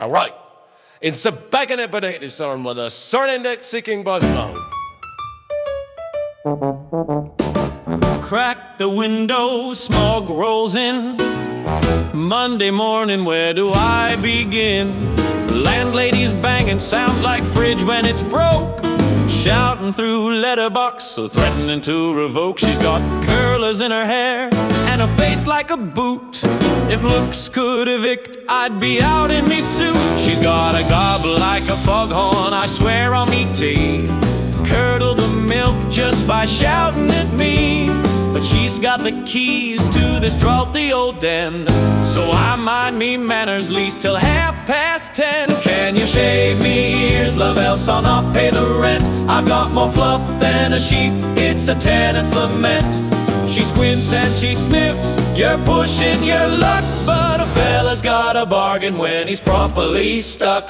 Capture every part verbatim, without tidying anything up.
Alright, it's a back in the potato storm with a certain index seeking buzz song. Crack the window, smog rolls in. Monday morning, where do I begin? Landlady's banging, sounds like fridge when it's broke. Shouting through letterbox, so threatening to revoke. She's got curlers in her hair and a face like a boot. If looks could evict, I'd be out in me suit. She's got a gobble like a foghorn, I swear on me tea. Curdle the milk just by shouting at me. But she's got the keys to this draughty old den, so I mind me manners least till half past ten. Can you shave me ears, love, else I'll not pay the rent? I've got more fluff than a sheep, it's a tenant's lament. She squints and she sniffs, you're pushing your luck, but a fella's got a bargain when he's properly stuck.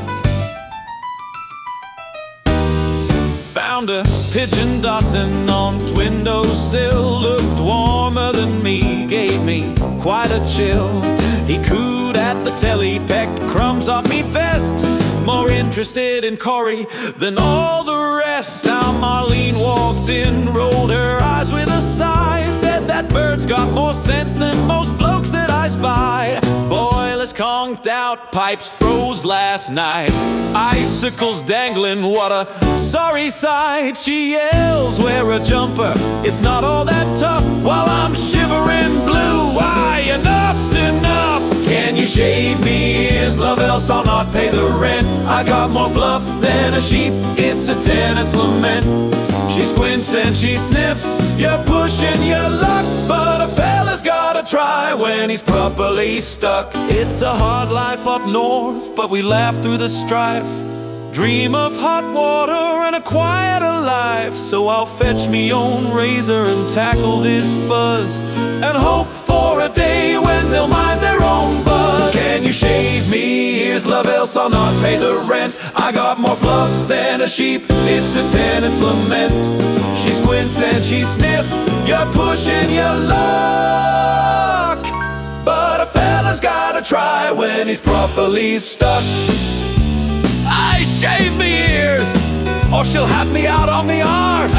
Found a pigeon Dawson on the windowsill, looked warmer than me, gave me quite a chill. He cooed at the telly, pecked crumbs off me vest, more interested in Corey than all the rest. Now Marlene walked in, rolled her eyes with a sigh, said that bird's got more sense than most blokes that I spy. Boilers conked out, pipes froze last night, icicles dangling, what a sorry sight. She yells, wear a jumper, it's not all that tough, while I'm shivering blue. Why, enough's enough. Can you shave me ears, love, else I'll not pay the rent? I got more fluff than a sheep, it's a tenant's lament. She squints and she sniffs, you're pushing your luck, but a fella's gotta try when he's properly stuck. It's a hard life up north, but we laugh through the strife. Dream of hot water and a quieter life, so I'll fetch me own razor and tackle this fuzz, and hope for a day when they'll mind their own bud. Can you shave me ears, love, else I'll not pay the rent? I got more fluff than a sheep, it's a tenant's lament. She squints and she sniffs, you're pushing your luck, but a fella's gotta try when he's properly stuck. I shave me ears, or she'll have me out on the arse.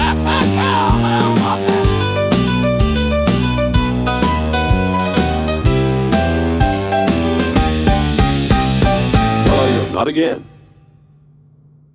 Oh, not again.